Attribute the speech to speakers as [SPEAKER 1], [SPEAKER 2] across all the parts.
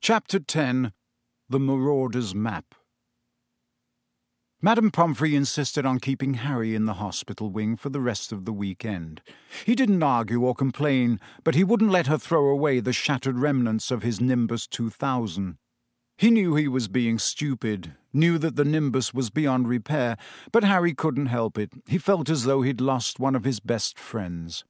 [SPEAKER 1] Chapter 10. The Marauder's Map. Madame Pomfrey insisted on keeping Harry in the hospital wing for the rest of the weekend. He didn't argue or complain, but he wouldn't let her throw away the shattered remnants of his Nimbus 2000. He knew he was being stupid, knew that the Nimbus was beyond repair, but Harry couldn't help it. He felt as though he'd lost one of his best friends.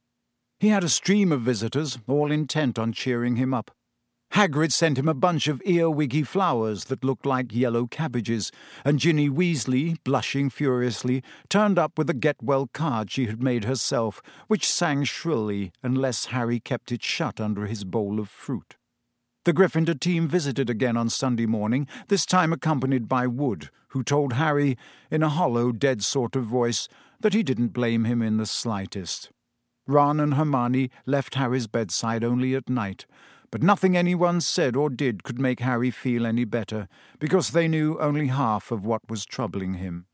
[SPEAKER 1] He had a stream of visitors, all intent on cheering him up. Hagrid sent him a bunch of earwiggy flowers that looked like yellow cabbages, and Ginny Weasley, blushing furiously, turned up with a get-well card she had made herself, which sang shrilly unless Harry kept it shut under his bowl of fruit. The Gryffindor team visited again on Sunday morning, this time accompanied by Wood, who told Harry, in a hollow, dead sort of voice, that he didn't blame him in the slightest. Ron and Hermione left Harry's bedside only at night, but nothing anyone said or did could make Harry feel any better, because they knew only half of what was troubling him.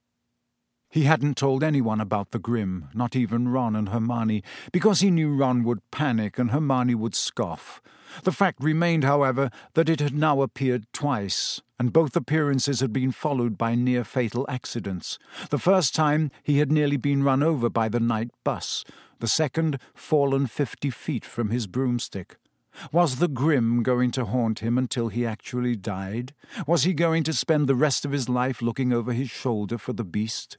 [SPEAKER 1] He hadn't told anyone about the Grim, not even Ron and Hermione, because he knew Ron would panic and Hermione would scoff. The fact remained, however, that it had now appeared twice, and both appearances had been followed by near-fatal accidents. The first time he had nearly been run over by the night bus, the second fallen 50 feet from his broomstick. Was the Grim going to haunt him until he actually died? Was he going to spend the rest of his life looking over his shoulder for the beast?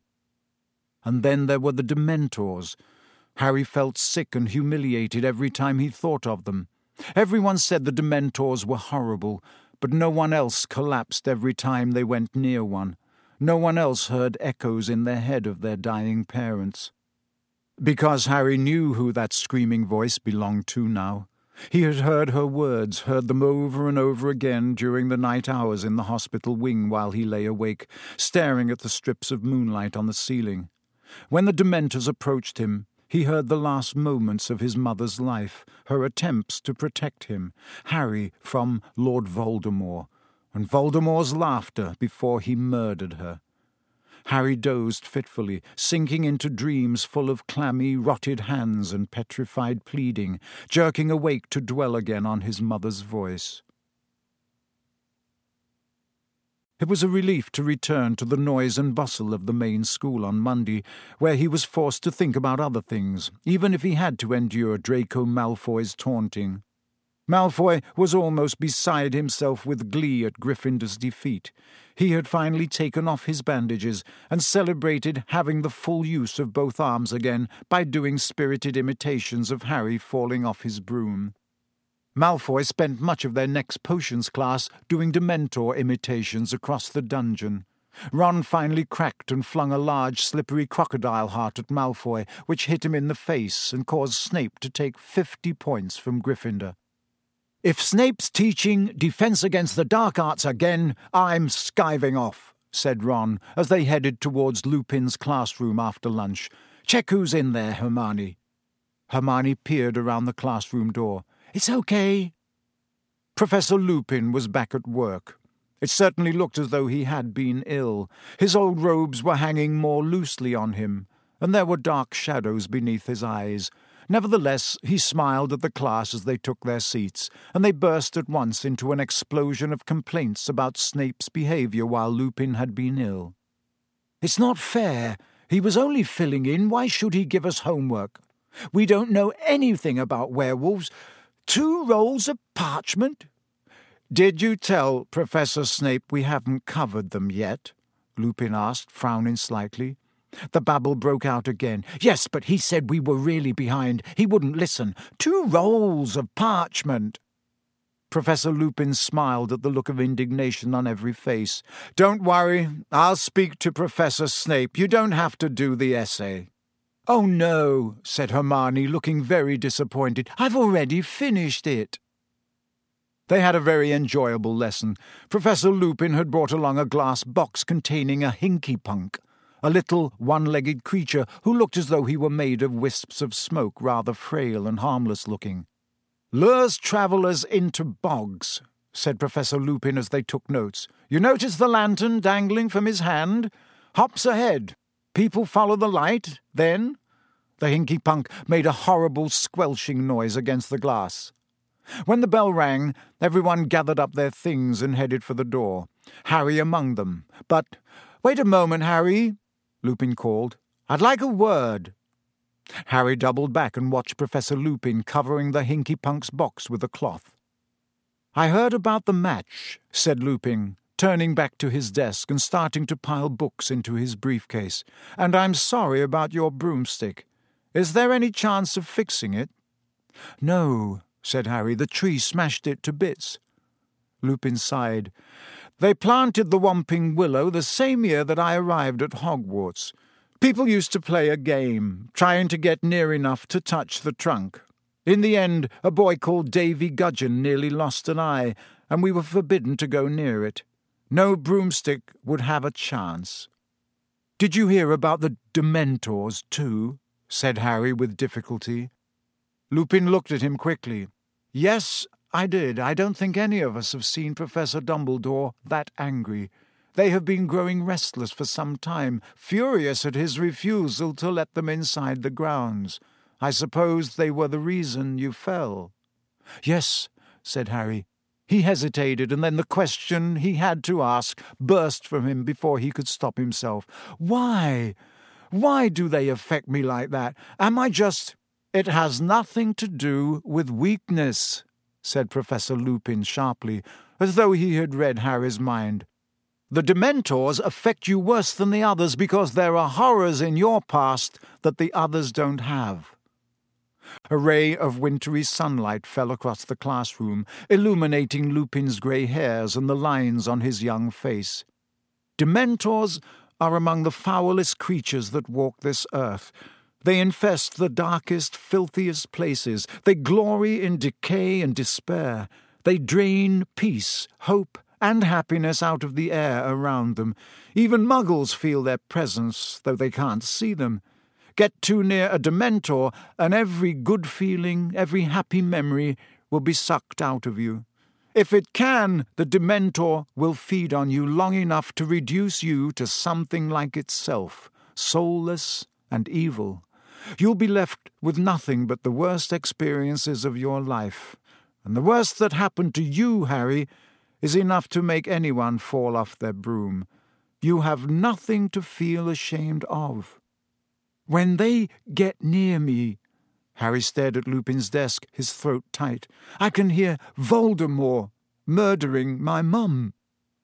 [SPEAKER 1] And then there were the Dementors. Harry felt sick and humiliated every time he thought of them. Everyone said the Dementors were horrible, but no one else collapsed every time they went near one. No one else heard echoes in their head of their dying parents. Because Harry knew who that screaming voice belonged to now. He had heard her words, heard them over and over again during the night hours in the hospital wing while he lay awake, staring at the strips of moonlight on the ceiling. When the Dementors approached him, he heard the last moments of his mother's life, her attempts to protect him, Harry, from Lord Voldemort, and Voldemort's laughter before he murdered her. Harry dozed fitfully, sinking into dreams full of clammy, rotted hands and petrified pleading, jerking awake to dwell again on his mother's voice. It was a relief to return to the noise and bustle of the main school on Monday, where he was forced to think about other things, even if he had to endure Draco Malfoy's taunting. Malfoy was almost beside himself with glee at Gryffindor's defeat. He had finally taken off his bandages and celebrated having the full use of both arms again by doing spirited imitations of Harry falling off his broom. Malfoy spent much of their next potions class doing Dementor imitations across the dungeon. Ron finally cracked and flung a large, slippery crocodile heart at Malfoy, which hit him in the face and caused Snape to take 50 points from Gryffindor. "If Snape's teaching defense against the dark arts again, I'm skiving off," said Ron, as they headed towards Lupin's classroom after lunch. "Check who's in there, Hermione." Hermione peered around the classroom door. "It's okay." Professor Lupin was back at work. It certainly looked as though he had been ill. His old robes were hanging more loosely on him, and there were dark shadows beneath his eyes. Nevertheless, he smiled at the class as they took their seats, and they burst at once into an explosion of complaints about Snape's behaviour while Lupin had been ill. "It's not fair. He was only filling in. Why should he give us homework? We don't know anything about werewolves. 2 rolls of parchment." "Did you tell Professor Snape we haven't covered them yet?" Lupin asked, frowning slightly. The babble broke out again. "Yes, but he said we were really behind. He wouldn't listen. 2 rolls of parchment." Professor Lupin smiled at the look of indignation on every face. "Don't worry. I'll speak to Professor Snape. You don't have to do the essay." "Oh, no," said Hermione, looking very disappointed. "I've already finished it." They had a very enjoyable lesson. Professor Lupin had brought along a glass box containing a Hinky-Punk, a little one-legged creature who looked as though he were made of wisps of smoke, rather frail and harmless-looking. "Lures travellers into bogs," said Professor Lupin as they took notes. "You notice the lantern dangling from his hand? Hops ahead. People follow the light, then—" The Hinky-Punk made a horrible squelching noise against the glass. When the bell rang, everyone gathered up their things and headed for the door, Harry among them. But, "Wait a moment, Harry," Lupin called. "I'd like a word." Harry doubled back and watched Professor Lupin covering the Hinky Punk's box with a cloth. "I heard about the match," said Lupin, turning back to his desk and starting to pile books into his briefcase. "And I'm sorry about your broomstick. Is there any chance of fixing it?" "No," said Harry. "The tree smashed it to bits." Lupin sighed. "They planted the Whomping Willow the same year that I arrived at Hogwarts. People used to play a game, trying to get near enough to touch the trunk. In the end, a boy called Davy Gudgeon nearly lost an eye, and we were forbidden to go near it. No broomstick would have a chance." "Did you hear about the Dementors, too?" said Harry with difficulty. Lupin looked at him quickly. "Yes, I did. I don't think any of us have seen Professor Dumbledore that angry. They have been growing restless for some time, furious at his refusal to let them inside the grounds. I suppose they were the reason you fell." "Yes," said Harry. He hesitated, and then the question he had to ask burst from him before he could stop himself. "Why? Why do they affect me like that? Am I just—" "It has nothing to do with weakness," said Professor Lupin sharply, as though he had read Harry's mind. "The Dementors affect you worse than the others because there are horrors in your past that the others don't have." A ray of wintry sunlight fell across the classroom, illuminating Lupin's grey hairs and the lines on his young face. "Dementors are among the foulest creatures that walk this earth. They infest the darkest, filthiest places. They glory in decay and despair. They drain peace, hope, and happiness out of the air around them. Even Muggles feel their presence, though they can't see them. Get too near a Dementor, and every good feeling, every happy memory will be sucked out of you. If it can, the Dementor will feed on you long enough to reduce you to something like itself, soulless and evil. You'll be left with nothing but the worst experiences of your life. And the worst that happened to you, Harry, is enough to make anyone fall off their broom. You have nothing to feel ashamed of. When they get near me—" Harry stared at Lupin's desk, his throat tight. "I can hear Voldemort murdering my mum."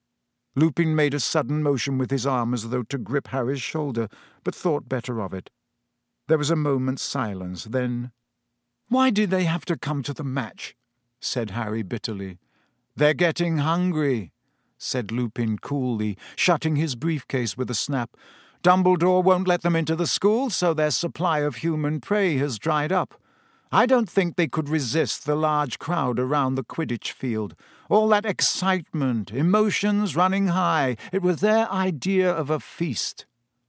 [SPEAKER 1] Lupin made a sudden motion with his arm as though to grip Harry's shoulder, but thought better of it. There was a moment's silence. Then, "Why did they have to come to the match?" said Harry bitterly. "They're getting hungry," said Lupin coolly, shutting his briefcase with a snap. "Dumbledore won't let them into the school, so their supply of human prey has dried up. I don't think they could resist the large crowd around the Quidditch field. All that excitement, emotions running high, it was their idea of a feast."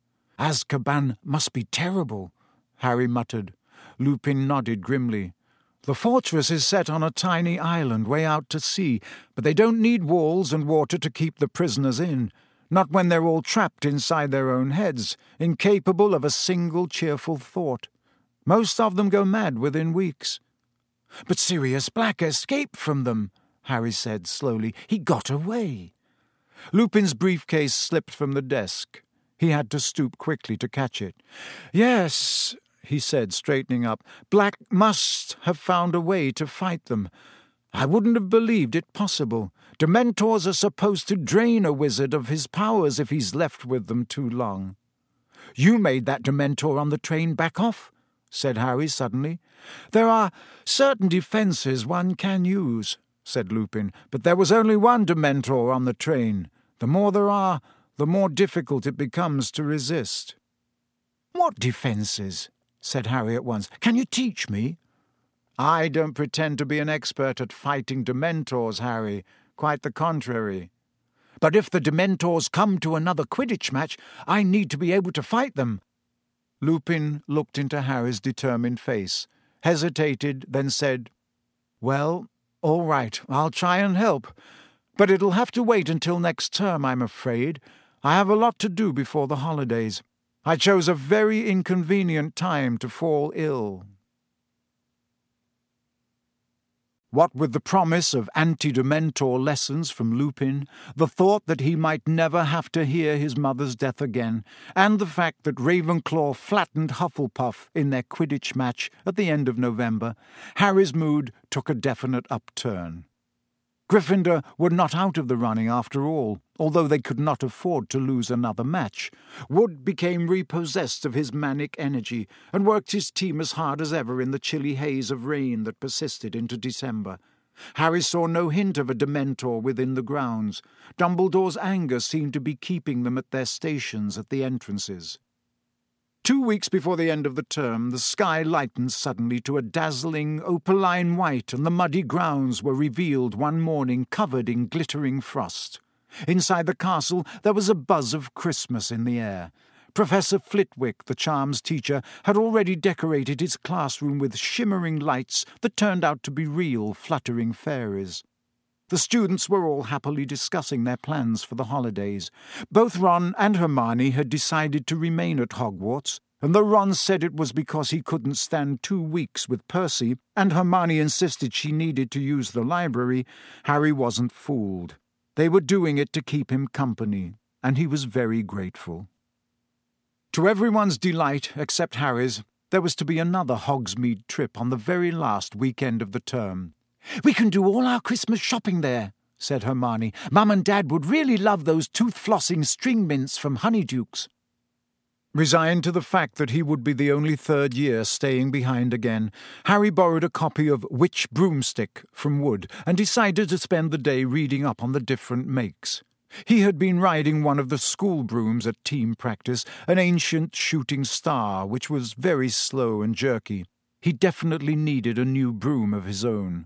[SPEAKER 1] "Azkaban must be terrible," Harry muttered. Lupin nodded grimly. "The fortress is set on a tiny island way out to sea, but they don't need walls and water to keep the prisoners in. Not when they're all trapped inside their own heads, incapable of a single cheerful thought. Most of them go mad within weeks." "But Sirius Black escaped from them," Harry said slowly. "He got away." Lupin's briefcase slipped from the desk. He had to stoop quickly to catch it. "Yes," he said, straightening up. "Black must have found a way to fight them. I wouldn't have believed it possible. Dementors are supposed to drain a wizard of his powers if he's left with them too long." "You made that Dementor on the train back off," said Harry suddenly. "There are certain defences one can use," said Lupin, "but there was only one Dementor on the train. The more there are, the more difficult it becomes to resist." "What defences?" said Harry at once. "Can you teach me?" "I don't pretend to be an expert at fighting Dementors, Harry. Quite the contrary." "But if the Dementors come to another Quidditch match, I need to be able to fight them." Lupin looked into Harry's determined face, hesitated, then said, "Well, all right, I'll try and help. But it'll have to wait until next term, I'm afraid. I have a lot to do before the holidays. I chose a very inconvenient time to fall ill." What with the promise of anti-Dementor lessons from Lupin, the thought that he might never have to hear his mother's death again, and the fact that Ravenclaw flattened Hufflepuff in their Quidditch match at the end of November, Harry's mood took a definite upturn. Gryffindor were not out of the running after all, although they could not afford to lose another match. Wood became repossessed of his manic energy and worked his team as hard as ever in the chilly haze of rain that persisted into December. Harry saw no hint of a Dementor within the grounds. Dumbledore's anger seemed to be keeping them at their stations at the entrances. 2 weeks before the end of the term, the sky lightened suddenly to a dazzling opaline white, and the muddy grounds were revealed one morning covered in glittering frost. Inside the castle there was a buzz of Christmas in the air. Professor Flitwick, the charms teacher, had already decorated his classroom with shimmering lights that turned out to be real fluttering fairies. The students were all happily discussing their plans for the holidays. Both Ron and Hermione had decided to remain at Hogwarts, and though Ron said it was because he couldn't stand 2 weeks with Percy, and Hermione insisted she needed to use the library, Harry wasn't fooled. They were doing it to keep him company, and he was very grateful. To everyone's delight, except Harry's, there was to be another Hogsmeade trip on the very last weekend of the term. "We can do all our Christmas shopping there," said Hermione. "Mum and Dad would really love those tooth-flossing string mints from Honeydukes." Resigned to the fact that he would be the only third year staying behind again, Harry borrowed a copy of Witch Broomstick from Wood and decided to spend the day reading up on the different makes. He had been riding one of the school brooms at team practice, an ancient shooting star which was very slow and jerky. He definitely needed a new broom of his own.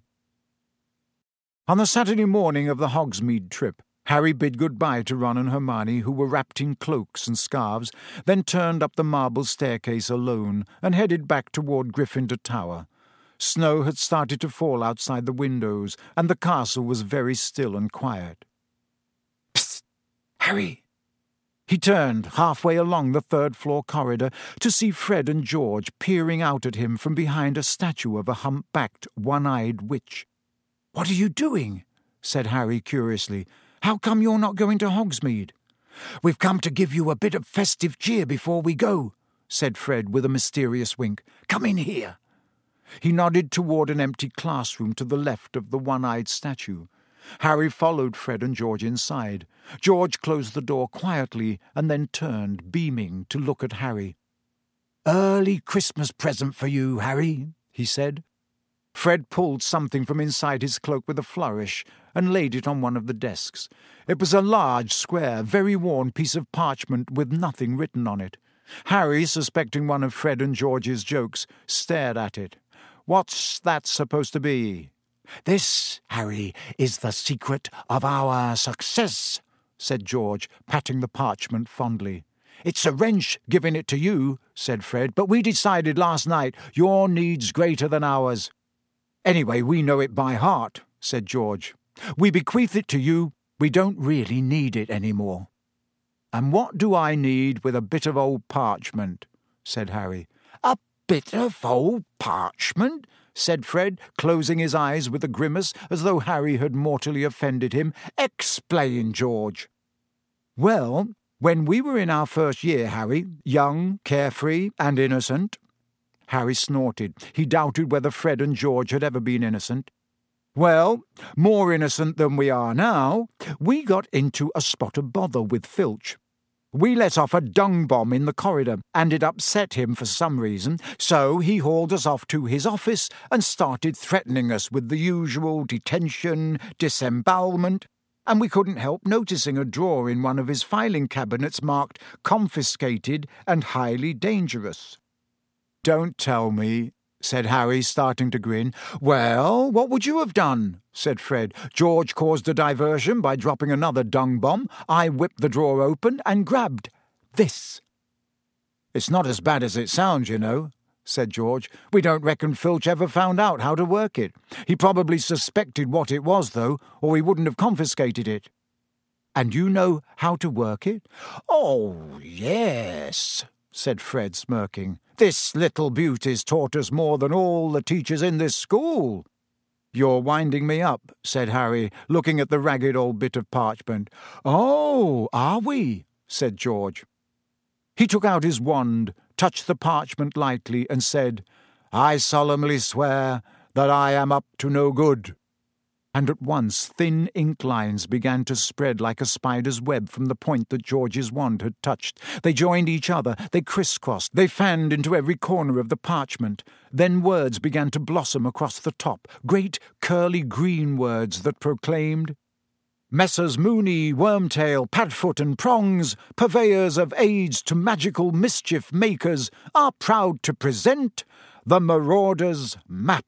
[SPEAKER 1] On the Saturday morning of the Hogsmeade trip, Harry bid goodbye to Ron and Hermione, who were wrapped in cloaks and scarves, then turned up the marble staircase alone and headed back toward Gryffindor Tower. Snow had started to fall outside the windows, and the castle was very still and quiet. "Psst! Harry!" He turned halfway along the third-floor corridor to see Fred and George peering out at him from behind a statue of a hump-backed, one-eyed witch. "What are you doing?" said Harry curiously. "How come you're not going to Hogsmeade?" "We've come to give you a bit of festive cheer before we go," said Fred with a mysterious wink. "Come in here." He nodded toward an empty classroom to the left of the one-eyed statue. Harry followed Fred and George inside. George closed the door quietly and then turned, beaming, to look at Harry. "Early Christmas present for you, Harry," he said. Fred pulled something from inside his cloak with a flourish and laid it on one of the desks. It was a large, square, very worn piece of parchment with nothing written on it. Harry, suspecting one of Fred and George's jokes, stared at it. "What's that supposed to be?" "This, Harry, is the secret of our success," said George, patting the parchment fondly. "It's a wrench giving it to you," said Fred, "but we decided last night your need's greater than ours." "Anyway, we know it by heart," said George. "We bequeath it to you. We don't really need it any more." "And what do I need with a bit of old parchment?" said Harry. "A bit of old parchment?" said Fred, closing his eyes with a grimace as though Harry had mortally offended him. "Explain, George." "Well, when we were in our first year, Harry, young, carefree, and innocent—" Harry snorted. He doubted whether Fred and George had ever been innocent. "Well, more innocent than we are now, we got into a spot of bother with Filch. We let off a dung bomb in the corridor, and it upset him for some reason, so he hauled us off to his office and started threatening us with the usual detention, disembowelment, and we couldn't help noticing a drawer in one of his filing cabinets marked confiscated and highly dangerous." "Don't tell me," said Harry, starting to grin. "Well, what would you have done?" said Fred. "George caused a diversion by dropping another dung bomb. I whipped the drawer open and grabbed this." "It's not as bad as it sounds, you know," said George. "We don't reckon Filch ever found out how to work it. He probably suspected what it was, though, or he wouldn't have confiscated it." "And you know how to work it?" "Oh, yes," said Fred, smirking. "This little beauty's taught us more than all the teachers in this school." "You're winding me up," said Harry, looking at the ragged old bit of parchment. "Oh, are we?" said George. He took out his wand, touched the parchment lightly, and said, "I solemnly swear that I am up to no good." And at once thin ink lines began to spread like a spider's web from the point that George's wand had touched. They joined each other, they crisscrossed, they fanned into every corner of the parchment. Then words began to blossom across the top, great curly green words that proclaimed, "Messrs. Mooney, Wormtail, Padfoot and Prongs, purveyors of aids to magical mischief makers, are proud to present the Marauder's Map."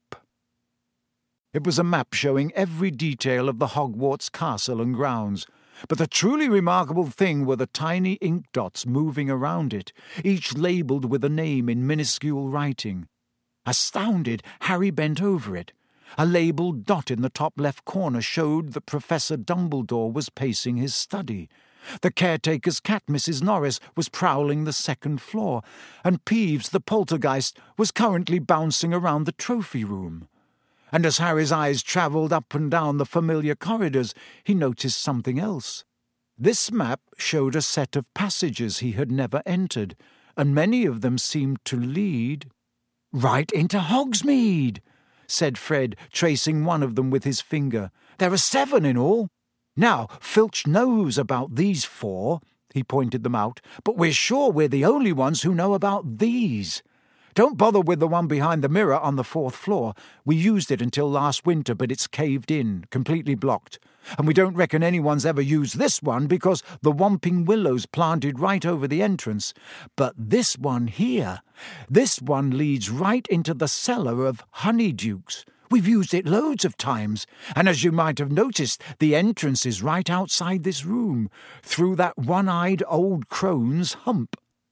[SPEAKER 1] It was a map showing every detail of the Hogwarts castle and grounds, but the truly remarkable thing were the tiny ink dots moving around it, each labelled with a name in minuscule writing. Astounded, Harry bent over it. A labelled dot in the top left corner showed that Professor Dumbledore was pacing his study. The caretaker's cat, Mrs. Norris, was prowling the second floor, and Peeves, the poltergeist, was currently bouncing around the trophy room. And as Harry's eyes travelled up and down the familiar corridors, he noticed something else. This map showed a set of passages he had never entered, and many of them seemed to lead right into Hogsmeade, said Fred, tracing one of them with his finger. "There are 7 in all. Now, Filch knows about these 4, he pointed them out, but we're sure we're the only ones who know about these. Don't bother with the one behind the mirror on the 4th floor. We used it until last winter, but it's caved in, completely blocked. And we don't reckon anyone's ever used this one because the Whomping Willow's planted right over the entrance. But this one here, this one leads right into the cellar of Honeydukes. We've used it loads of times, and as you might have noticed, the entrance is right outside this room, through that one-eyed old crone's hump."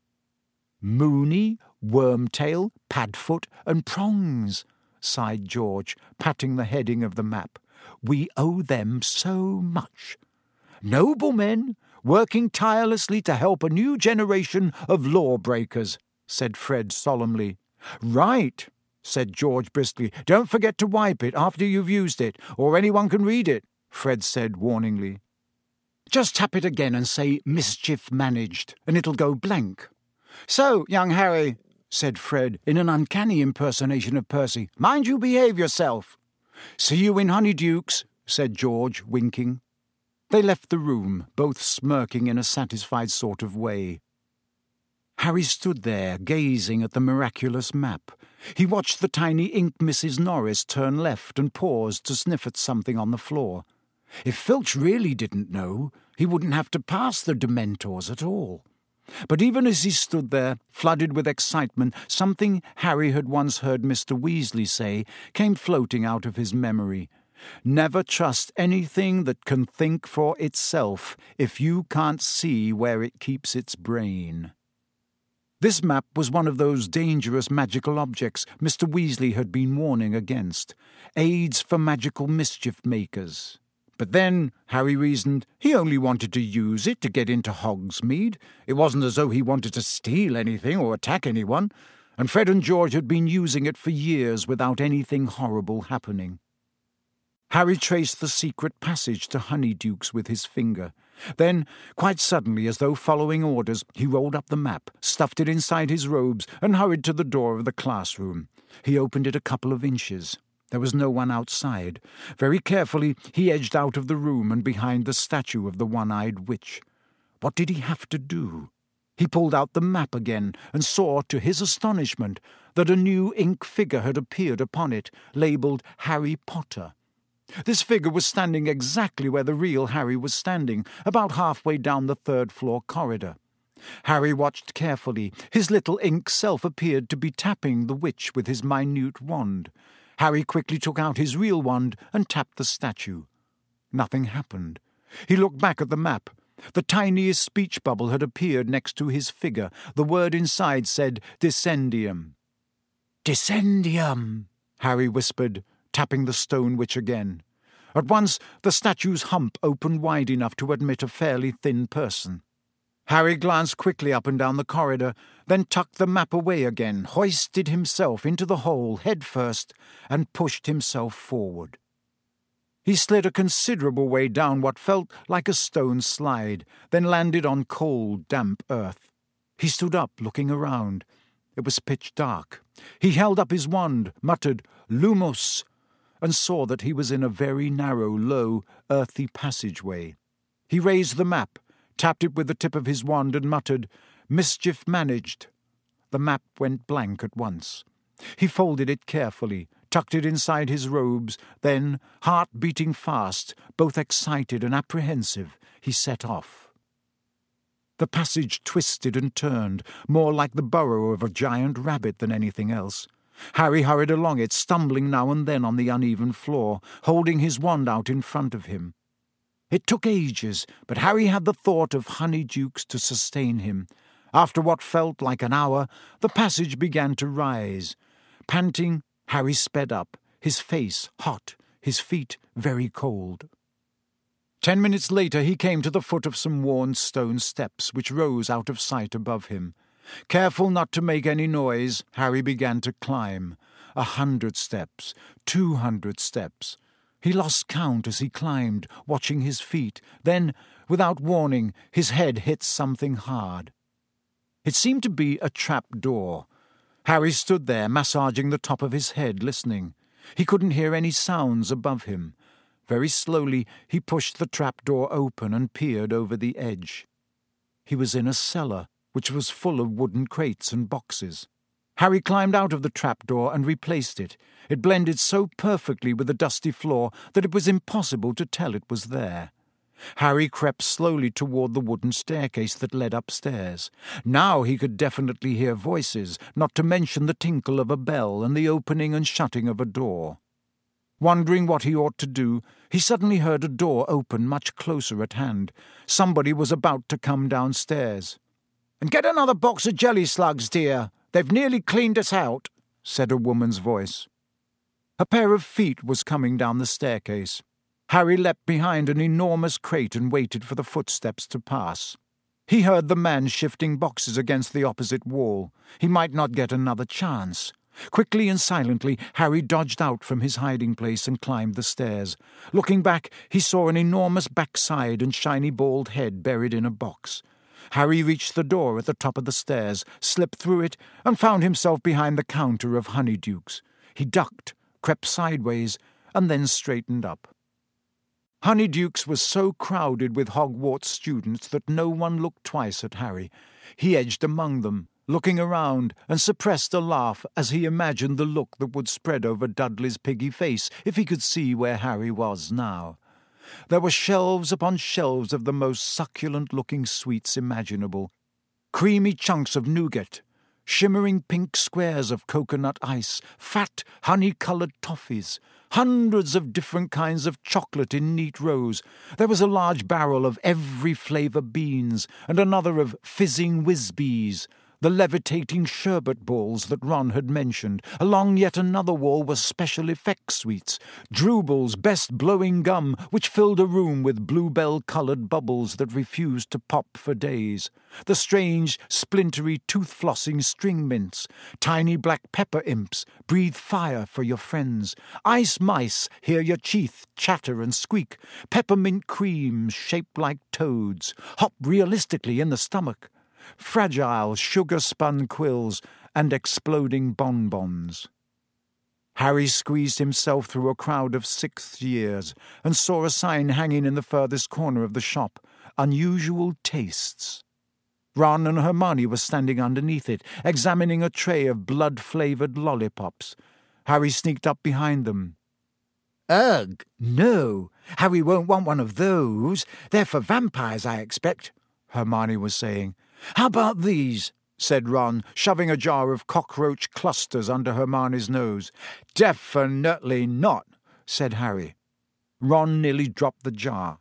[SPEAKER 1] "Mooney, Wormtail, Padfoot and Prongs," sighed George, patting the heading of the map. "We owe them so much. Noble men, working tirelessly to help a new generation of lawbreakers," said Fred solemnly. "Right," said George briskly. "Don't forget to wipe it after you've used it, or anyone can read it," Fred said warningly. "Just tap it again and say mischief managed, and it'll go blank." "So, young Harry," said Fred, in an uncanny impersonation of Percy, "mind you behave yourself." "See you in Honeydukes," said George, winking. They left the room, both smirking in a satisfied sort of way. Harry stood there, gazing at the miraculous map. He watched the tiny ink Mrs. Norris turn left and pause to sniff at something on the floor. If Filch really didn't know, he wouldn't have to pass the Dementors at all. But even as he stood there, flooded with excitement, something Harry had once heard Mr. Weasley say came floating out of his memory. "Never trust anything that can think for itself if you can't see where it keeps its brain." This map was one of those dangerous magical objects Mr. Weasley had been warning against, aids for magical mischief makers. But then, Harry reasoned, he only wanted to use it to get into Hogsmeade. It wasn't as though he wanted to steal anything or attack anyone, and Fred and George had been using it for years without anything horrible happening. Harry traced the secret passage to Honeydukes with his finger. Then, quite suddenly, as though following orders, he rolled up the map, stuffed it inside his robes, and hurried to the door of the classroom. He opened it a couple of inches. There was no one outside. Very carefully, he edged out of the room and behind the statue of the one-eyed witch. What did he have to do? He pulled out the map again and saw, to his astonishment, that a new ink figure had appeared upon it, labelled Harry Potter. This figure was standing exactly where the real Harry was standing, about halfway down the 3rd-floor corridor. Harry watched carefully. His little ink self appeared to be tapping the witch with his minute wand. Harry quickly took out his real wand and tapped the statue. Nothing happened. He looked back at the map. The tiniest speech bubble had appeared next to his figure. The word inside said, "Descendium." "Descendium," Harry whispered, tapping the stone witch again. At once the statue's hump opened wide enough to admit a fairly thin person. Harry glanced quickly up and down the corridor, then tucked the map away again, hoisted himself into the hole head first, and pushed himself forward. He slid a considerable way down what felt like a stone slide, then landed on cold, damp earth. He stood up, looking around. It was pitch dark. He held up his wand, muttered, "Lumos," and saw that he was in a very narrow, low, earthy passageway. He raised the map, tapped it with the tip of his wand, and muttered, "Mischief managed." The map went blank at once. He folded it carefully, tucked it inside his robes, then, heart beating fast, both excited and apprehensive, he set off. The passage twisted and turned, more like the burrow of a giant rabbit than anything else. Harry hurried along it, stumbling now and then on the uneven floor, holding his wand out in front of him. It took ages, but Harry had the thought of Honeydukes to sustain him. After what felt like an hour, the passage began to rise. Panting, Harry sped up, his face hot, his feet very cold. 10 minutes later he came to the foot of some worn stone steps which rose out of sight above him. Careful not to make any noise, Harry began to climb. 100 steps, 200 steps. He lost count as he climbed, watching his feet. Then, without warning, his head hit something hard. It seemed to be a trap door. Harry stood there, massaging the top of his head, listening. He couldn't hear any sounds above him. Very slowly he pushed the trap door open and peered over the edge. He was in a cellar, which was full of wooden crates and boxes. Harry climbed out of the trapdoor and replaced it. It blended so perfectly with the dusty floor that it was impossible to tell it was there. Harry crept slowly toward the wooden staircase that led upstairs. Now he could definitely hear voices, not to mention the tinkle of a bell and the opening and shutting of a door. Wondering what he ought to do, he suddenly heard a door open much closer at hand. Somebody was about to come downstairs. "And get another box of jelly slugs, dear. They've nearly cleaned us out," said a woman's voice. A pair of feet was coming down the staircase. Harry leapt behind an enormous crate and waited for the footsteps to pass. He heard the man shifting boxes against the opposite wall. He might not get another chance. Quickly and silently, Harry dodged out from his hiding place and climbed the stairs. Looking back, he saw an enormous backside and shiny bald head buried in a box. Harry reached the door at the top of the stairs, slipped through it, and found himself behind the counter of Honeydukes. He ducked, crept sideways, and then straightened up. Honeydukes was so crowded with Hogwarts students that no one looked twice at Harry. He edged among them, looking around, and suppressed a laugh as he imagined the look that would spread over Dudley's piggy face if he could see where Harry was now. There were shelves upon shelves of the most succulent-looking sweets imaginable. Creamy chunks of nougat, shimmering pink squares of coconut ice, fat, honey-coloured toffees, hundreds of different kinds of chocolate in neat rows. There was a large barrel of every flavour beans, and another of fizzing whiz-bees, the levitating sherbet balls that Ron had mentioned. Along yet another wall were special effects sweets, Drubel's best blowing gum, which filled a room with bluebell-coloured bubbles that refused to pop for days, the strange, splintery, tooth-flossing string mints, tiny black pepper imps, breathe fire for your friends, ice mice, hear your teeth chatter and squeak, peppermint creams shaped like toads, hop realistically in the stomach, fragile sugar-spun quills, and exploding bonbons. Harry squeezed himself through a crowd of sixth years and saw a sign hanging in the furthest corner of the shop, "Unusual Tastes." Ron and Hermione were standing underneath it, examining a tray of blood-flavoured lollipops. Harry sneaked up behind them. "Ugh, no, Harry won't want one of those. They're for vampires, I expect," Hermione was saying. "How about these?" said Ron, shoving a jar of cockroach clusters under Hermione's nose. "Definitely not," said Harry. Ron nearly dropped the jar.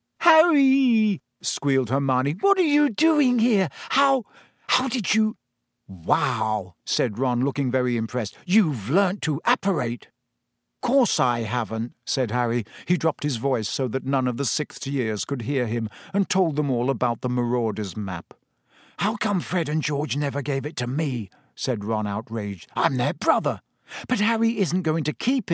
[SPEAKER 1] "Harry!" squealed Hermione. "What are you doing here? How did you—" "Wow," said Ron, looking very impressed. "You've learnt to apparate." "Course I haven't," said Harry. He dropped his voice so that none of the sixth years could hear him and told them all about the Marauders map. "How come Fred and George never gave it to me?" said Ron, outraged. "I'm their brother." "But Harry isn't going to keep it,"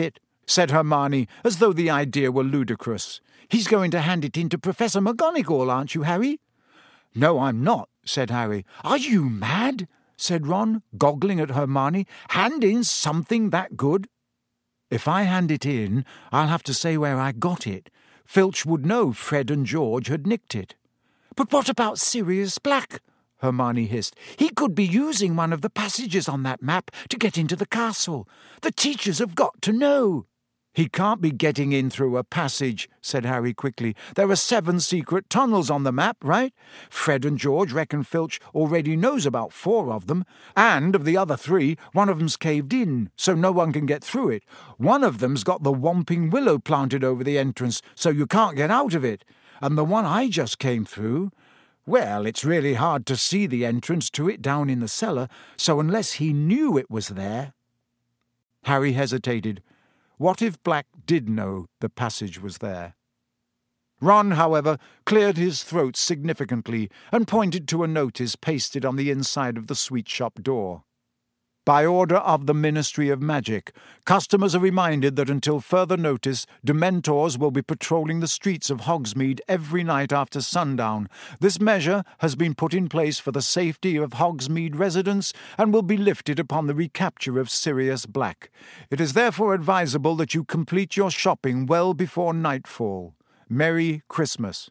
[SPEAKER 1] said Hermione, as though the idea were ludicrous. "He's going to hand it in to Professor McGonagall, aren't you, Harry?" "No, I'm not," said Harry. "Are you mad?" said Ron, goggling at Hermione. "Hand in something that good?" "If I hand it in, I'll have to say where I got it. Filch would know Fred and George had nicked it." "But what about Sirius Black?" Hermione hissed. "He could be using one of the passages on that map to get into the castle. The teachers have got to know." "He can't be getting in through a passage," said Harry quickly. "There are 7 secret tunnels on the map, right? Fred and George reckon Filch already knows about 4 of them, and of the other 3, one of them's caved in, so no one can get through it. One of them's got the Whomping Willow planted over the entrance, so you can't get out of it. And the one I just came through, well, it's really hard to see the entrance to it down in the cellar, so unless he knew it was there—" Harry hesitated. What if Black did know the passage was there? Ron, however, cleared his throat significantly and pointed to a notice pasted on the inside of the sweet shop door. "By order of the Ministry of Magic, customers are reminded that until further notice, Dementors will be patrolling the streets of Hogsmeade every night after sundown. This measure has been put in place for the safety of Hogsmeade residents and will be lifted upon the recapture of Sirius Black. It is therefore advisable that you complete your shopping well before nightfall. Merry Christmas."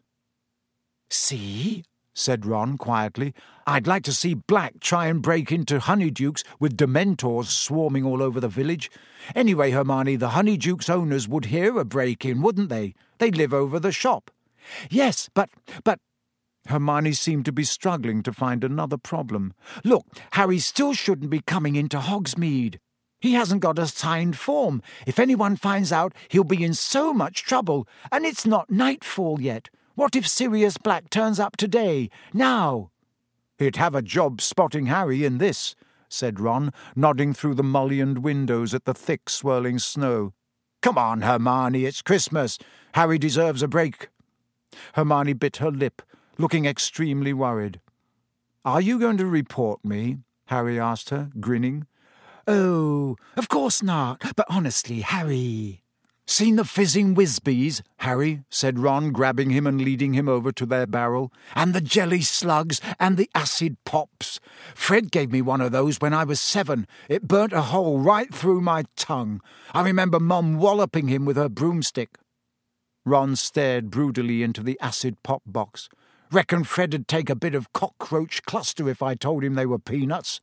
[SPEAKER 1] "See?" said Ron quietly. "I'd like to see Black try and break into Honeydukes with Dementors swarming all over the village. Anyway, Hermione, the Honeydukes owners would hear a break-in, wouldn't they? They live over the shop." "Yes, but—" Hermione seemed to be struggling to find another problem. "Look, Harry still shouldn't be coming into Hogsmeade. He hasn't got a signed form. If anyone finds out, he'll be in so much trouble. And it's not nightfall yet. What if Sirius Black turns up today, now?" "He'd have a job spotting Harry in this," said Ron, nodding through the mullioned windows at the thick swirling snow. "Come on, Hermione, it's Christmas. Harry deserves a break." Hermione bit her lip, looking extremely worried. "Are you going to report me?" Harry asked her, grinning. "Oh, of course not. But honestly, Harry—" "Seen the fizzing whizbees, Harry?" said Ron, grabbing him and leading him over to their barrel. "And the jelly slugs and the acid pops. Fred gave me one of those when I was 7. It burnt a hole right through my tongue. I remember Mum walloping him with her broomstick." Ron stared broodily into the acid pop box. "Reckon Fred'd take a bit of cockroach cluster if I told him they were peanuts."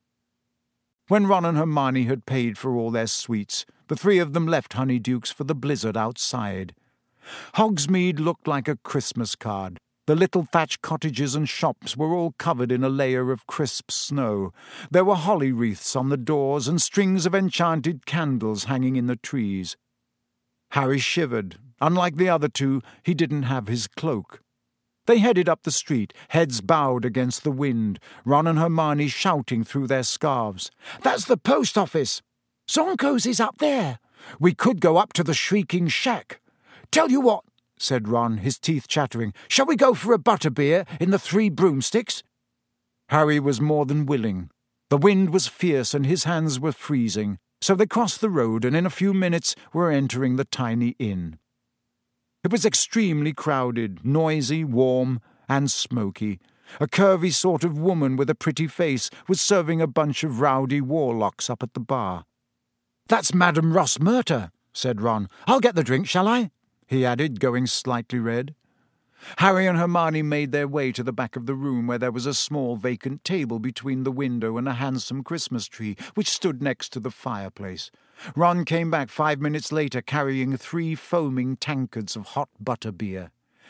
[SPEAKER 1] When Ron and Hermione had paid for all their sweets, the 3 of them left Honeydukes for the blizzard outside. Hogsmeade looked like a Christmas card. The little thatched cottages and shops were all covered in a layer of crisp snow. There were holly wreaths on the doors and strings of enchanted candles hanging in the trees. Harry shivered. Unlike the other 2, he didn't have his cloak. They headed up the street, heads bowed against the wind, Ron and Hermione shouting through their scarves. "That's the post office! Zonko's is up there! We could go up to the Shrieking Shack. Tell you what," said Ron, his teeth chattering, "shall we go for a butterbeer in the 3 Broomsticks?" Harry was more than willing. The wind was fierce and his hands were freezing, so they crossed the road and in a few minutes were entering the tiny inn. It was extremely crowded, noisy, warm, and smoky. A curvy sort of woman with a pretty face was serving a bunch of rowdy warlocks up at the bar. "That's Madame Ross Murter," said Ron. "I'll get the drink, shall I?" he added, going slightly red. Harry and Hermione made their way to the back of the room where there was a small vacant table between the window and a handsome Christmas tree which stood next to the fireplace. Ron came back 5 minutes later carrying 3 foaming tankards of hot butterbeer.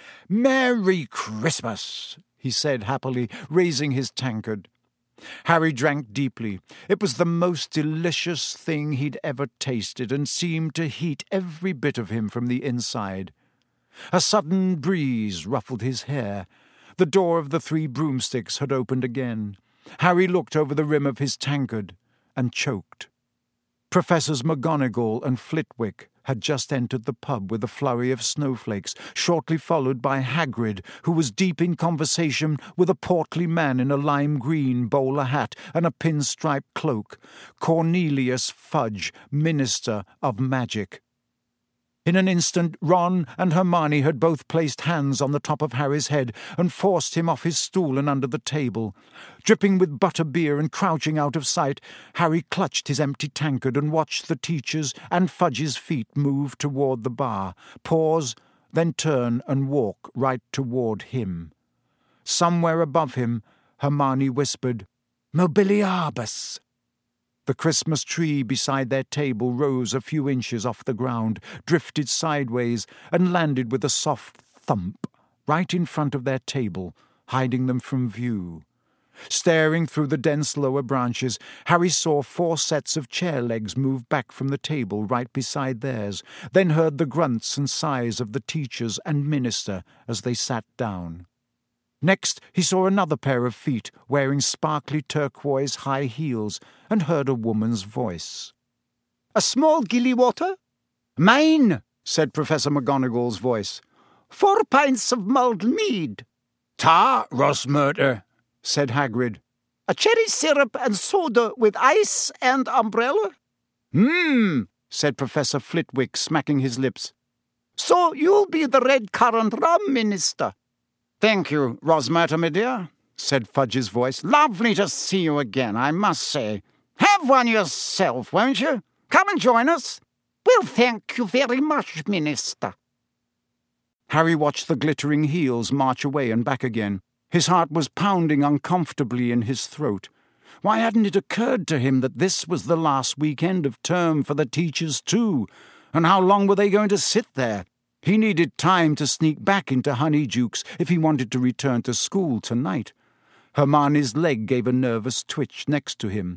[SPEAKER 1] "Merry Christmas!" he said happily, raising his tankard. Harry drank deeply. It was the most delicious thing he'd ever tasted and seemed to heat every bit of him from the inside. A sudden breeze ruffled his hair. The door of the 3 Broomsticks had opened again. Harry looked over the rim of his tankard and choked. Professors McGonagall and Flitwick had just entered the pub with a flurry of snowflakes, shortly followed by Hagrid, who was deep in conversation with a portly man in a lime-green bowler hat and a pinstripe cloak, Cornelius Fudge, Minister of Magic. In an instant, Ron and Hermione had both placed hands on the top of Harry's head and forced him off his stool and under the table. Dripping with butterbeer and crouching out of sight, Harry clutched his empty tankard and watched the teacher's and Fudge's feet move toward the bar, pause, then turn and walk right toward him. Somewhere above him, Hermione whispered, "Mobiliarbus." The Christmas tree beside their table rose a few inches off the ground, drifted sideways, and landed with a soft thump right in front of their table, hiding them from view. Staring through the dense lower branches, Harry saw 4 sets of chair legs move back from the table right beside theirs, then heard the grunts and sighs of the teachers and minister as they sat down. Next, he saw another pair of feet wearing sparkly turquoise high heels and heard a woman's voice.
[SPEAKER 2] "A small gilly water?"
[SPEAKER 1] "Mine," said Professor McGonagall's voice.
[SPEAKER 2] 4 pints of mulled mead."
[SPEAKER 1] "Ta, Rossmurter," said Hagrid.
[SPEAKER 2] "A cherry syrup and soda with ice and umbrella?"
[SPEAKER 1] Said Professor Flitwick, smacking his lips.
[SPEAKER 2] "So you'll be the red currant rum minister?"
[SPEAKER 1] "Thank you, Rossmurter, my dear," said Fudge's voice. "Lovely to see you again, I must say. Have one yourself, won't you? Come and join us."
[SPEAKER 2] "Well, thank you very much, minister."
[SPEAKER 1] Harry watched the glittering heels march away and back again. His heart was pounding uncomfortably in his throat. Why hadn't it occurred to him that this was the last weekend of term for the teachers too? And how long were they going to sit there? He needed time to sneak back into Honeydukes if he wanted to return to school tonight. Hermione's leg gave a nervous twitch next to him.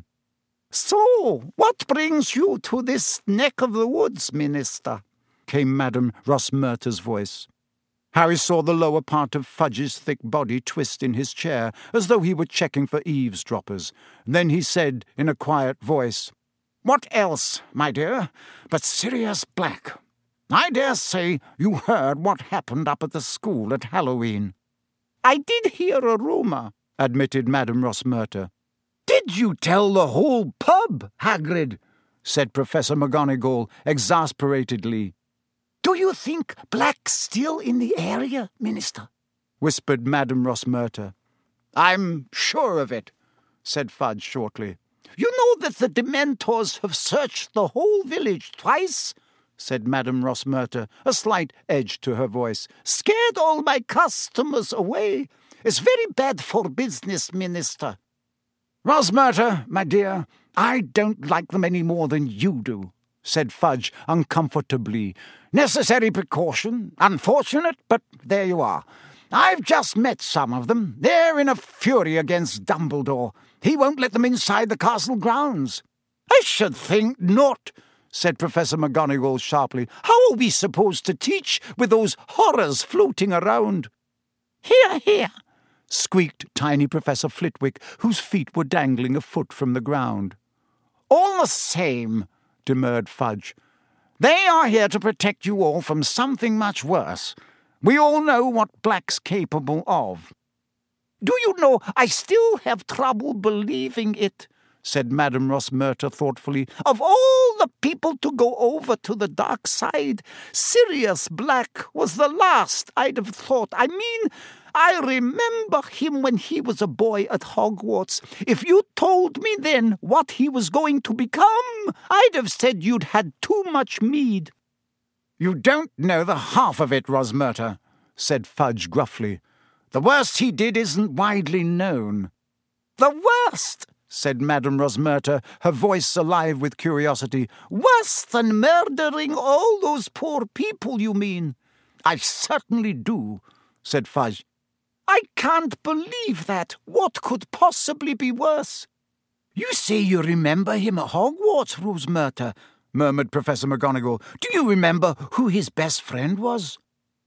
[SPEAKER 2] "So, what brings you to this neck of the woods, minister?"
[SPEAKER 1] came Madame Rossmurter's voice. Harry saw the lower part of Fudge's thick body twist in his chair, as though he were checking for eavesdroppers. Then he said in a quiet voice, "What else, my dear, but Sirius Black? I dare say you heard what happened up at the school at Halloween."
[SPEAKER 2] "I did hear a rumour,"
[SPEAKER 1] admitted Madame Rossmurter.
[SPEAKER 2] "Did you tell the whole pub, Hagrid?"
[SPEAKER 1] said Professor McGonagall exasperatedly.
[SPEAKER 2] "Do you think Black's still in the area, minister?"
[SPEAKER 1] whispered Madame Rossmurter. "I'm sure of it," said Fudge shortly.
[SPEAKER 2] "You know that the Dementors have searched the whole village twice?"
[SPEAKER 1] said Madame Rossmurter, a slight edge to her voice.
[SPEAKER 2] "Scared all my customers away. It's very bad for business, minister."
[SPEAKER 1] "Rossmurter, my dear, I don't like them any more than you do," said Fudge uncomfortably. "Necessary precaution. Unfortunate, but there you are. I've just met some of them. They're in a fury against Dumbledore. He won't let them inside the castle grounds."
[SPEAKER 2] "I should think not,"
[SPEAKER 1] said Professor McGonagall sharply. "How are we supposed to teach with those horrors floating around?"
[SPEAKER 2] "Hear, hear,"
[SPEAKER 1] squeaked tiny Professor Flitwick, whose feet were dangling a foot from the ground.
[SPEAKER 2] "All the same,"
[SPEAKER 1] demurred Fudge, "they are here to protect you all from something much worse. We all know what Black's capable of."
[SPEAKER 2] "Do you know, I still have trouble believing it,"
[SPEAKER 1] said Madame Rossmurter thoughtfully.
[SPEAKER 2] "Of all the people to go over to the dark side, Sirius Black was the last I'd have thought. I mean, I remember him when he was a boy at Hogwarts. If you told me then what he was going to become, I'd have said you'd had too much mead."
[SPEAKER 1] "You don't know the half of it, Rossmurter," said Fudge gruffly. "The worst he did isn't widely known."
[SPEAKER 2] "The worst?"
[SPEAKER 1] said Madame Rossmurter, her voice alive with curiosity.
[SPEAKER 2] "Worse than murdering all those poor people, you mean?"
[SPEAKER 1] "I certainly do," said Fudge.
[SPEAKER 2] "I can't believe that. What could possibly be worse?"
[SPEAKER 1] "You say you remember him at Hogwarts, Rossmurter," murmured Professor McGonagall. "Do you remember who his best friend was?"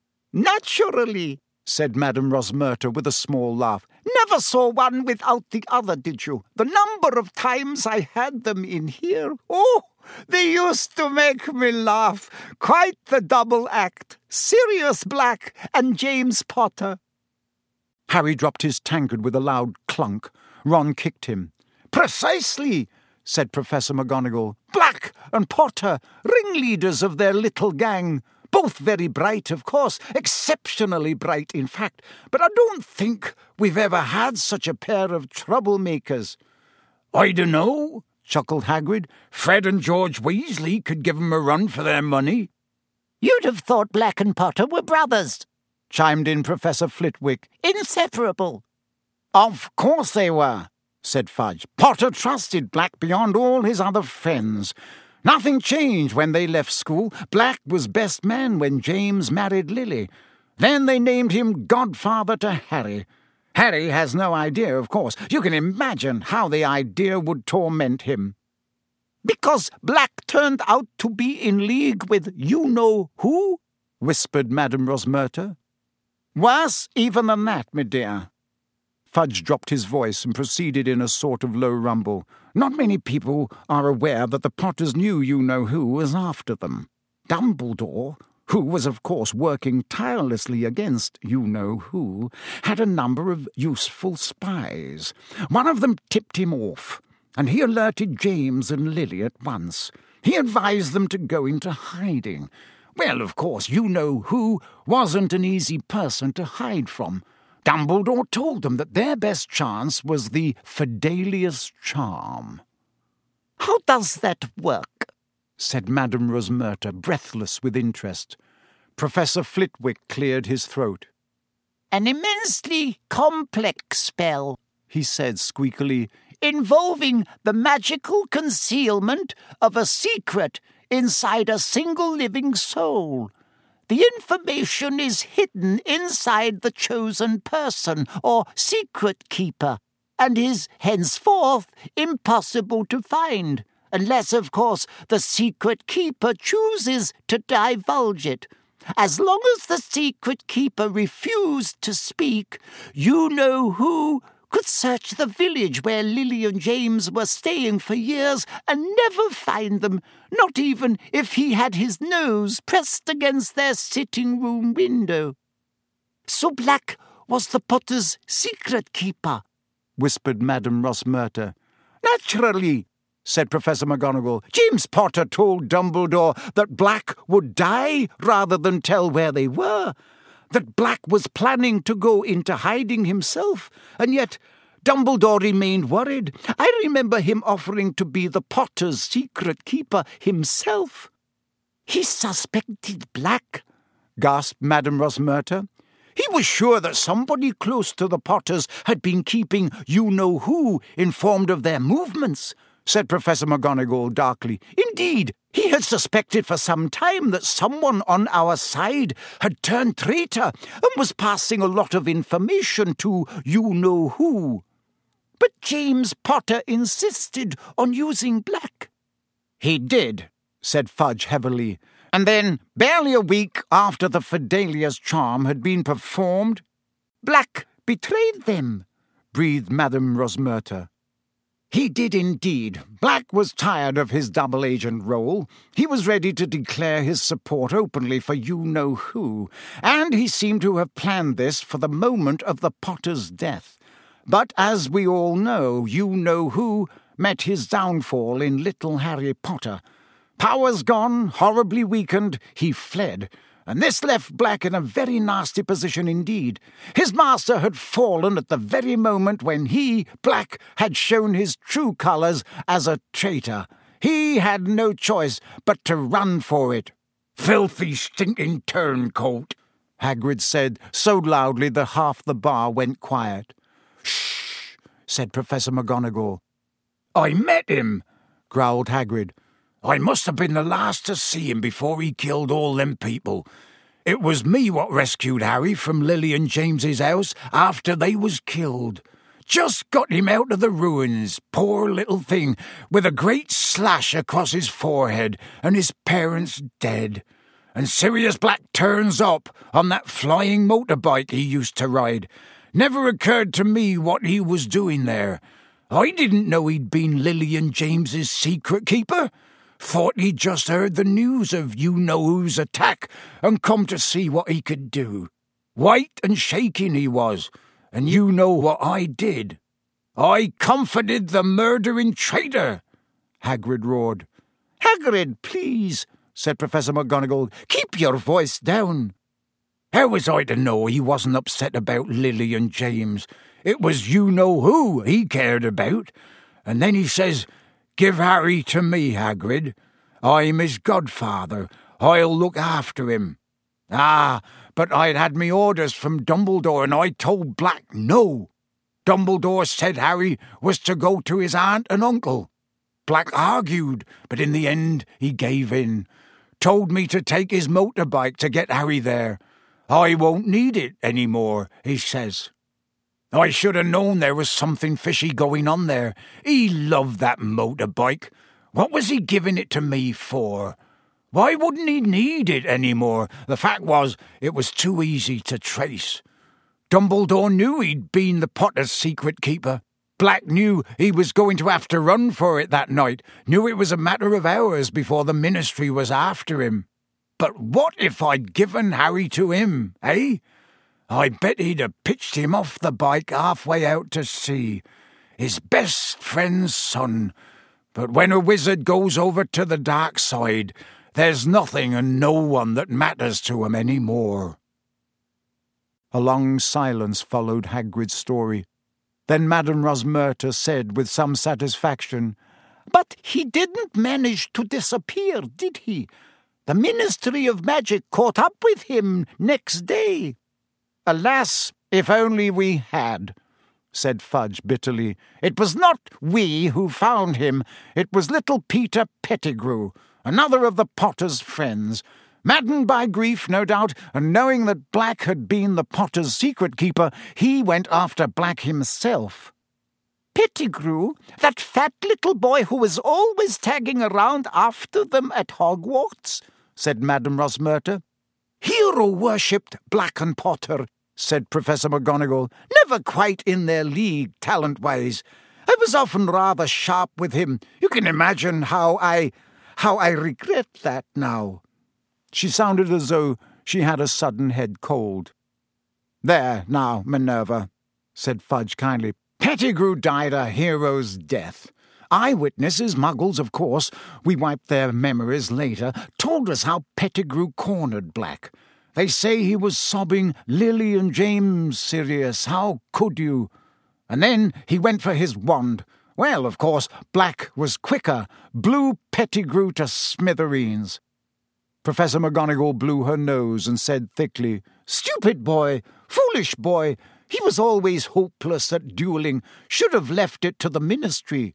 [SPEAKER 2] "Naturally,"
[SPEAKER 1] said Madame Rossmurter with a small laugh.
[SPEAKER 2] "Never saw one without the other, did you? The number of times I had them in here. Oh, they used to make me laugh. Quite the double act. Sirius Black and James Potter."
[SPEAKER 1] Harry dropped his tankard with a loud clunk. Ron kicked him. "Precisely," said Professor McGonagall. "Black and Potter, ringleaders of their little gang. Both very bright, of course, exceptionally bright, in fact. But I don't think we've ever had such a pair of troublemakers." "I dunno," chuckled Hagrid. "Fred and George Weasley could give 'em a run for their money."
[SPEAKER 2] "You'd have thought Black and Potter were brothers,"
[SPEAKER 1] chimed in Professor Flitwick.
[SPEAKER 2] "inseparable."
[SPEAKER 1] "Of course they were," said Fudge. "Potter trusted Black beyond all his other friends. Nothing changed when they left school. Black was best man when James married Lily. Then they named him godfather to Harry. Harry has no idea, of course. You can imagine how the idea would torment him."
[SPEAKER 2] "Because Black turned out to be in league with you-know-who?"
[SPEAKER 1] whispered Madame Rosmerta. "Worse even than that, me dear." Fudge dropped his voice and proceeded in a sort of low rumble. "Not many people are aware that the Potters knew you-know-who was after them. Dumbledore, who was of course working tirelessly against you-know-who, had a number of useful spies. One of them tipped him off, and he alerted James and Lily at once. He advised them to go into hiding. Well, of course, you-know-who wasn't an easy person to hide from. Dumbledore told them that their best chance was the Fidelius charm."
[SPEAKER 2] "How does that work?"
[SPEAKER 1] said Madame Rosmerta, breathless with interest. Professor Flitwick cleared his throat.
[SPEAKER 2] "An immensely complex spell,"
[SPEAKER 1] he said squeakily,
[SPEAKER 2] "involving the magical concealment of a secret inside a single living soul. The information is hidden inside the chosen person, or secret keeper, and is henceforth impossible to find, unless, of course, the secret keeper chooses to divulge it. As long as the secret keeper refused to speak, you-know-who could search the village where Lily and James were staying for years and never find them, not even if he had his nose pressed against their sitting-room window." "So Black was the Potter's secret keeper,"
[SPEAKER 1] whispered Madame Rosmerta. "Naturally," said Professor McGonagall. "James Potter told Dumbledore that Black would die rather than tell where they were, that Black was planning to go into hiding himself, and yet Dumbledore remained worried. I remember him offering to be the Potter's secret keeper himself."
[SPEAKER 2] "He suspected Black?"
[SPEAKER 1] gasped Madame Rosmerta. "He was sure that somebody close to the Potters had been keeping you-know-who informed of their movements," said Professor McGonagall darkly. "Indeed, he had suspected for some time that someone on our side had turned traitor and was passing a lot of information to you-know-who."
[SPEAKER 2] "But James Potter insisted on using Black."
[SPEAKER 1] "He did," said Fudge heavily. "And then, barely a week after the Fidelius charm had been performed, Black betrayed them," breathed Madame Rosmerta. "He did indeed. Black was tired of his double-agent role. He was ready to declare his support openly for you-know-who, and he seemed to have planned this for the moment of the Potter's death. But, as we all know, you-know-who met his downfall in little Harry Potter. Powers gone, horribly weakened, he fled, and this left Black in a very nasty position indeed. His master had fallen at the very moment when he, Black, had shown his true colours as a traitor. He had no choice but to run for it." "Filthy, stinking turncoat," Hagrid said, so loudly that half the bar went quiet. "Shh," said Professor McGonagall. "I met him," growled Hagrid. "I must have been the last to see him before he killed all them people. It was me what rescued Harry from Lily and James's house after they was killed. Just got him out of the ruins, poor little thing, with a great slash across his forehead and his parents dead. And Sirius Black turns up on that flying motorbike he used to ride. Never occurred to me what he was doing there. I didn't know he'd been Lily and James's secret keeper. Thought he'd just heard the news of you-know-who's attack and come to see what he could do. White and shaking he was, and you know what I did. I comforted the murdering traitor. Hagrid roared.
[SPEAKER 2] "Hagrid, please," said Professor McGonagall. "Keep your voice down."
[SPEAKER 1] "How was I to know he wasn't upset about Lily and James? It was you-know-who he cared about. And then he says, 'Give Harry to me, Hagrid. I'm his godfather. I'll look after him.' Ah, but I'd had me orders from Dumbledore and I told Black no. Dumbledore said Harry was to go to his aunt and uncle. Black argued, but in the end he gave in. Told me to take his motorbike to get Harry there. I won't need it any more, he says. I should have known there was something fishy going on there. He loved that motorbike. What was he giving it to me for? Why wouldn't he need it any more? The fact was, it was too easy to trace. Dumbledore knew he'd been the Potter's secret keeper. Black knew he was going to have to run for it that night, knew it was a matter of hours before the Ministry was after him. But what if I'd given Harry to him, eh? I bet he'd have pitched him off the bike halfway out to sea. His best friend's son. But when a wizard goes over to the dark side, there's nothing and no one that matters to him any more." A long silence followed Hagrid's story. Then Madame Rosmerta said with some satisfaction,
[SPEAKER 2] "But he didn't manage to disappear, did he? The Ministry of Magic caught up with him next day."
[SPEAKER 1] "Alas, if only we had," said Fudge bitterly. "It was not we who found him. It was little Peter Pettigrew, another of the Potter's friends. Maddened by grief, no doubt, and knowing that Black had been the Potter's secret keeper, he went after Black himself."
[SPEAKER 2] "Pettigrew? That fat little boy who was always tagging around after them at Hogwarts?" said Madame Rosmerta. "Hero-worshipped Black and Potter," said Professor McGonagall. "Never quite in their league, talent-wise. I was often rather sharp with him. You can imagine how I regret that now."
[SPEAKER 1] She sounded as though she had a sudden head cold. "There, now, Minerva," said Fudge kindly. "Pettigrew died a hero's death. Eyewitnesses, Muggles, of course, we wiped their memories later, told us how Pettigrew cornered Black. They say he was sobbing, 'Lily and James, Sirius, how could you?' And then he went for his wand. Well, of course, Black was quicker, blew Pettigrew to smithereens." Professor McGonagall blew her nose and said thickly, "Stupid boy! Foolish boy! He was always hopeless at duelling. Should have left it to the Ministry."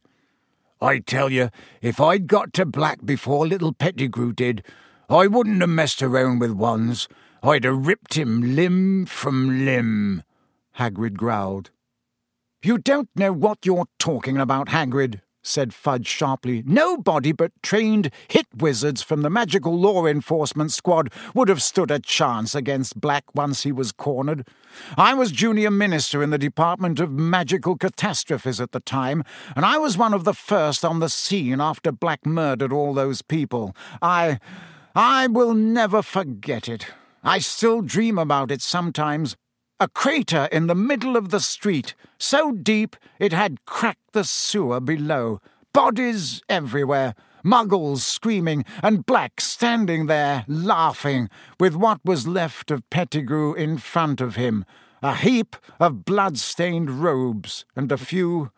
[SPEAKER 1] "I tell you, if I'd got to Black before little Pettigrew did, I wouldn't have messed around with wands. I'd have ripped him limb from limb," Hagrid growled. "You don't know what you're talking about, Hagrid," said Fudge sharply. "Nobody but trained hit wizards from the Magical Law Enforcement Squad would have stood a chance against Black once he was cornered. I was junior minister in the Department of Magical Catastrophes at the time, and I was one of the first on the scene after Black murdered all those people. I will never forget it. I still dream about it sometimes. A crater in the middle of the street, so deep it had cracked the sewer below. Bodies everywhere, Muggles screaming, and Black standing there, laughing, with what was left of Pettigrew in front of him, a heap of blood-stained robes, and a few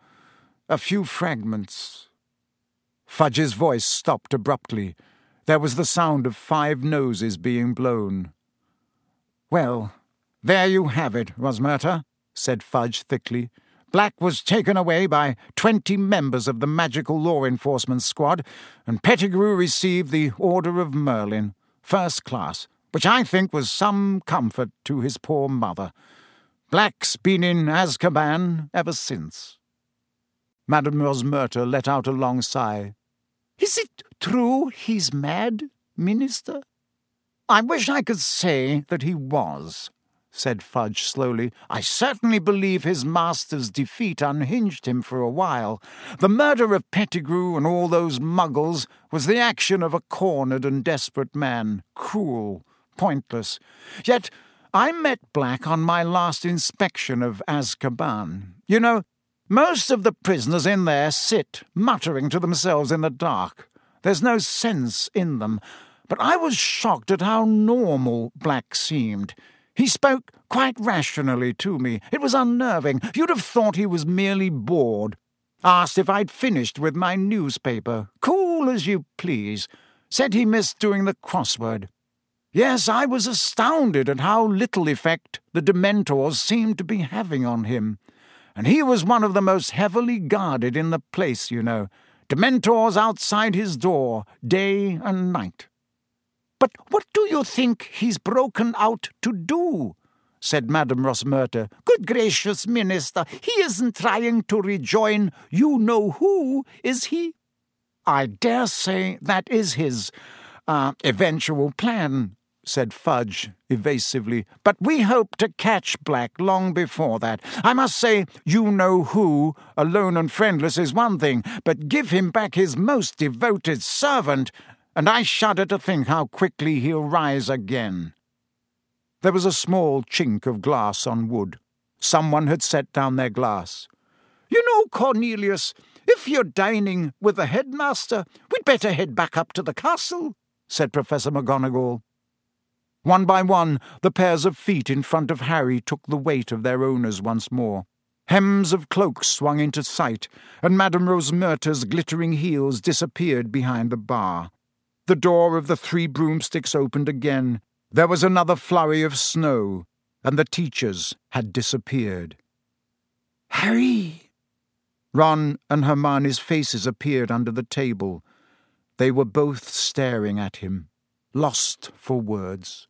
[SPEAKER 1] fragments." Fudge's voice stopped abruptly. There was the sound of 5 noses being blown. "Well, there you have it, Rosmerta," said Fudge thickly. "Black was taken away by 20 members of the Magical Law Enforcement Squad, and Pettigrew received the Order of Merlin, first class, which I think was some comfort to his poor mother. Black's been in Azkaban ever since." Madame Rosmerta let out a long sigh. "Is it true he's mad, Minister?" "I wish I could say that he was," said Fudge slowly. "I certainly believe his master's defeat unhinged him for a while. The murder of Pettigrew and all those Muggles was the action of a cornered and desperate man, cruel, pointless. Yet I met Black on my last inspection of Azkaban. You know, Most of the prisoners in there sit, muttering to themselves in the dark. There's no sense in them. But I was shocked at how normal Black seemed. He spoke quite rationally to me. It was unnerving. You'd have thought he was merely bored. Asked if I'd finished with my newspaper. Cool as you please. Said he missed doing the crossword. Yes, I was astounded at how little effect the Dementors seemed to be having on him. And he was one of the most heavily guarded in the place, you know. Dementors outside his door, day and night.
[SPEAKER 2] "But what do you think he's broken out to do?" said Madame Rosmerta. "Good gracious, Minister, he isn't trying to rejoin you-know-who, is he?"
[SPEAKER 1] "I dare say that is his, eventual plan," said Fudge evasively. "But we hope to catch Black long before that. I must say, you-know-who, alone and friendless, is one thing, but give him back his most devoted servant, and I shudder to think how quickly he'll rise again." There was a small chink of glass on wood. Someone had set down their glass.
[SPEAKER 2] "You know, Cornelius, if you're dining with the headmaster, we'd better head back up to the castle," said Professor McGonagall.
[SPEAKER 1] One by one, the pairs of feet in front of Harry took the weight of their owners once more. Hems of cloaks swung into sight, and Madame Rosmerta's glittering heels disappeared behind the bar. The door of the Three Broomsticks opened again. There was another flurry of snow, and the teachers had disappeared.
[SPEAKER 2] "Harry!"
[SPEAKER 1] Ron and Hermione's faces appeared under the table. They were both staring at him, lost for words.